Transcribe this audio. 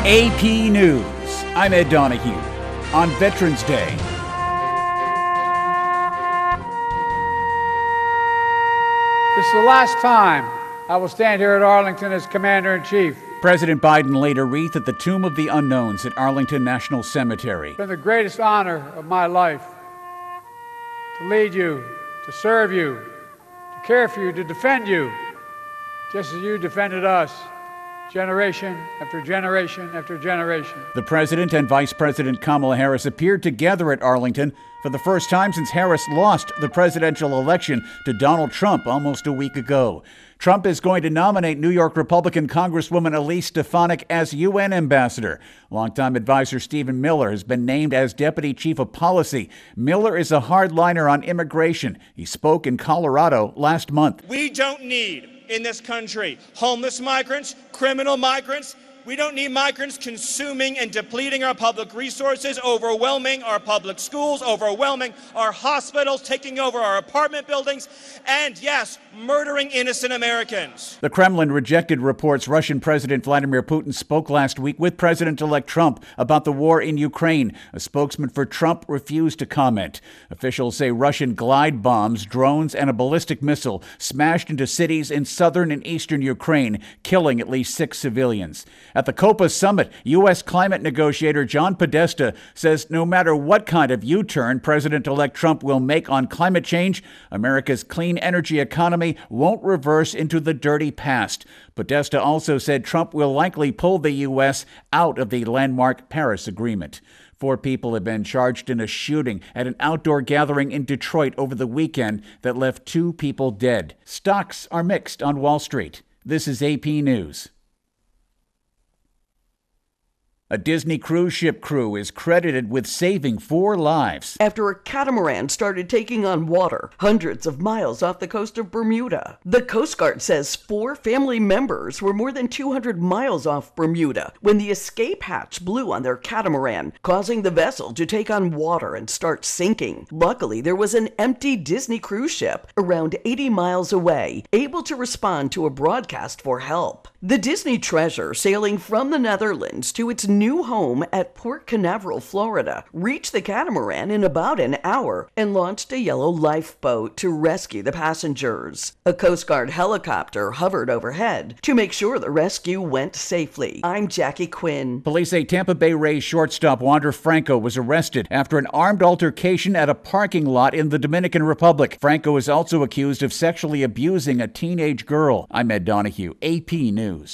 AP News. I'm Ed Donahue. On Veterans Day, this is the last time I will stand here at Arlington as Commander-in-Chief. President Biden laid a wreath at the Tomb of the Unknowns at Arlington National Cemetery. It's been the greatest honor of my life to lead you, to serve you, to care for you, to defend you, just as you defended us, generation after generation after generation. The President and Vice President Kamala Harris appeared together at Arlington for the first time since Harris lost the presidential election to Donald Trump almost a week ago. Trump is going to nominate New York Republican Congresswoman Elise Stefanik as UN ambassador. Longtime advisor Stephen Miller has been named as Deputy Chief of Policy. Miller is a hardliner on immigration. He spoke in Colorado last month. We don't need in this country homeless migrants, criminal migrants. We don't need migrants consuming and depleting our public resources, overwhelming our public schools, overwhelming our hospitals, taking over our apartment buildings, and yes, murdering innocent Americans. The Kremlin rejected reports Russian President Vladimir Putin spoke last week with President-elect Trump about the war in Ukraine. A spokesman for Trump refused to comment. Officials say Russian glide bombs, drones, and a ballistic missile smashed into cities in southern and eastern Ukraine, killing at least 6 civilians. At the COPA summit, U.S. climate negotiator John Podesta says no matter what kind of U-turn President-elect Trump will make on climate change, America's clean energy economy won't reverse into the dirty past. Podesta also said Trump will likely pull the U.S. out of the landmark Paris Agreement. 4 people have been charged in a shooting at an outdoor gathering in Detroit over the weekend that left 2 people dead. Stocks are mixed on Wall Street. This is AP News. A Disney cruise ship crew is credited with saving 4 lives after a catamaran started taking on water hundreds of miles off the coast of Bermuda. The Coast Guard says 4 family members were more than 200 miles off Bermuda when the escape hatch blew on their catamaran, causing the vessel to take on water and start sinking. Luckily, there was an empty Disney cruise ship around 80 miles away, able to respond to a broadcast for help. The Disney Treasure, sailing from the Netherlands to its new home at Port Canaveral, Florida, reached the catamaran in about an hour and launched a yellow lifeboat to rescue the passengers. A Coast Guard helicopter hovered overhead to make sure the rescue went safely. I'm Jackie Quinn. Police say Tampa Bay Rays shortstop Wander Franco was arrested after an armed altercation at a parking lot in the Dominican Republic. Franco is also accused of sexually abusing a teenage girl. I'm Ed Donahue, AP News.